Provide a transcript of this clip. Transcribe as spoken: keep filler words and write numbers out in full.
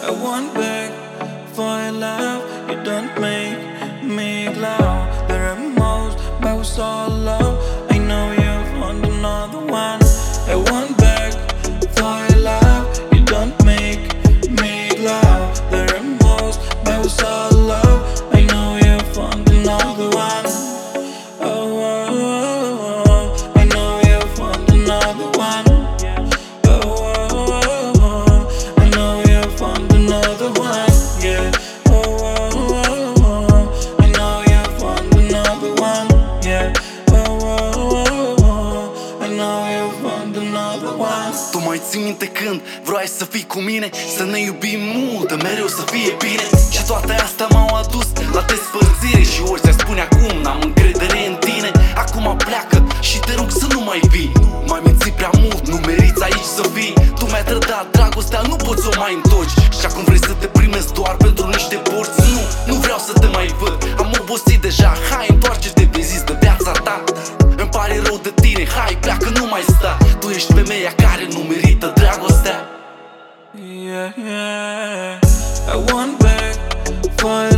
I want back for your love. You don't make me glow. The remorse, but was all love. I know you found another one. I want back for your love. You don't make me glow. The remorse, but was all love. I know you found another one. Oh, oh, oh, oh. I know you found another one. Oh, oh, oh, oh. I know you found another one. Yeah. Oh, oh, oh, oh. I know you found another one. Yeah. Oh, oh, oh, oh. I know you found another one. Tu mai ții minte când vroiai să fii cu mine? Să ne iubim mult, de mereu să fie bine. Și toate astea m-au adus la despărțire. Și orice ar spune acum, n-am încredere în tine. Acum pleacă și te rog să nu mai vii. M-ai mințit prea mult, nu meriți aici să fii. Tu mi-ai trădat dragostea, nu poți să o mai întorci. Și acum vrei să te primesc doar pentru niște porți. Nu, nu vreau să te mai văd, am obosit deja. Hai, întoarce-te, vezi de viața ta. Îmi pare rău de tine, hai, pleacă, nu mai sta. Tu ești femeia care nu merită dragostea. Yeah, yeah. I want back for